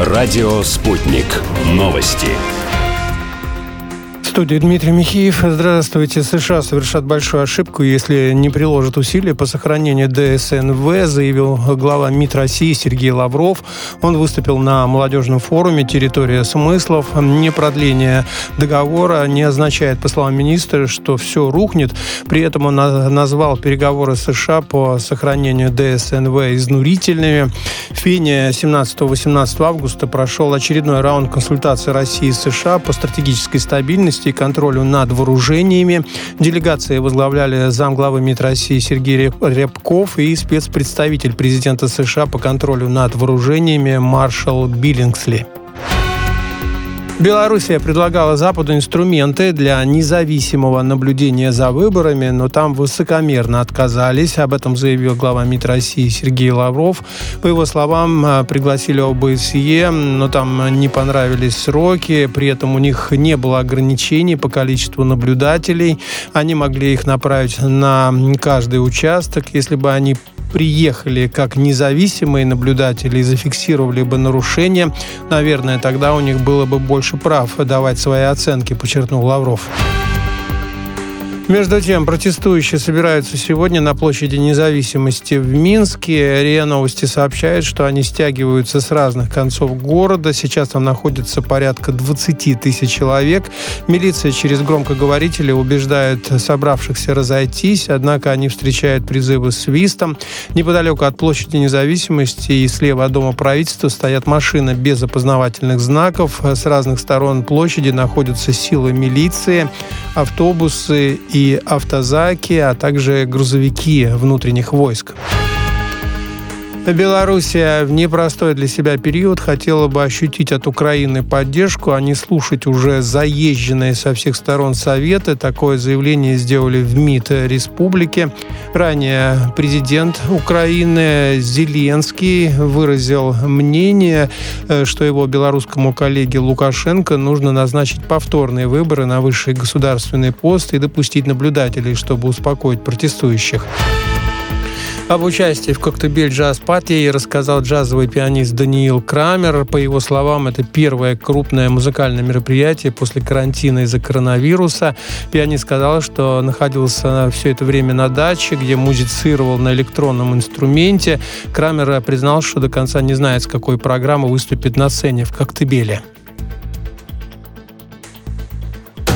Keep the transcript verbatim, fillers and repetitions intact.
Радио «Спутник». Новости. В студии Дмитрий Михеев. Здравствуйте. США совершат большую ошибку, если не приложат усилия по сохранению ДСНВ, заявил глава МИД России Сергей Лавров. Он выступил на молодежном форуме «Территория смыслов». Непродление договора не означает, по словам министра, что все рухнет. При этом он назвал переговоры США по сохранению ДСНВ изнурительными. В Вене семнадцатого-восемнадцатого августа прошел очередной раунд консультаций России и США по стратегической стабильности и контролю над вооружениями. Делегации возглавляли замглавы МИД России Сергей Рябков и спецпредставитель президента США по контролю над вооружениями маршал Биллингсли. Белоруссия предлагала Западу инструменты для независимого наблюдения за выборами, но там высокомерно отказались. Об этом заявил глава МИД России Сергей Лавров. По его словам, пригласили ОБСЕ, но там не понравились сроки. При этом у них не было ограничений по количеству наблюдателей. Они могли их направить на каждый участок. Если бы они приехали как независимые наблюдатели и зафиксировали бы нарушения, наверное, тогда у них было бы больше прав давать свои оценки, подчеркнул Лавров. Между тем, протестующие собираются сегодня на площади Независимости в Минске. РИА Новости сообщает, что они стягиваются с разных концов города. Сейчас там находится порядка двадцать тысяч человек. Милиция через громкоговорители убеждает собравшихся разойтись, однако они встречают призывы свистом. Неподалеку от площади Независимости и слева от Дома правительства стоят машины без опознавательных знаков. С разных сторон площади находятся силы милиции, автобусы и автозаки, а также грузовики внутренних войск. Белоруссия в непростой для себя период хотела бы ощутить от Украины поддержку, а не слушать уже заезженные со всех сторон советы. Такое заявление сделали в МИД республики. Ранее президент Украины Зеленский выразил мнение, что его белорусскому коллеге Лукашенко нужно назначить повторные выборы на высший государственный пост и допустить наблюдателей, чтобы успокоить протестующих. Об участии в «Коктебель Джаз Пати» рассказал джазовый пианист Даниил Крамер. По его словам, это первое крупное музыкальное мероприятие после карантина из-за коронавируса. Пианист сказал, что находился все это время на даче, где музицировал на электронном инструменте. Крамер признал, что до конца не знает, с какой программой выступит на сцене в «Коктебеле».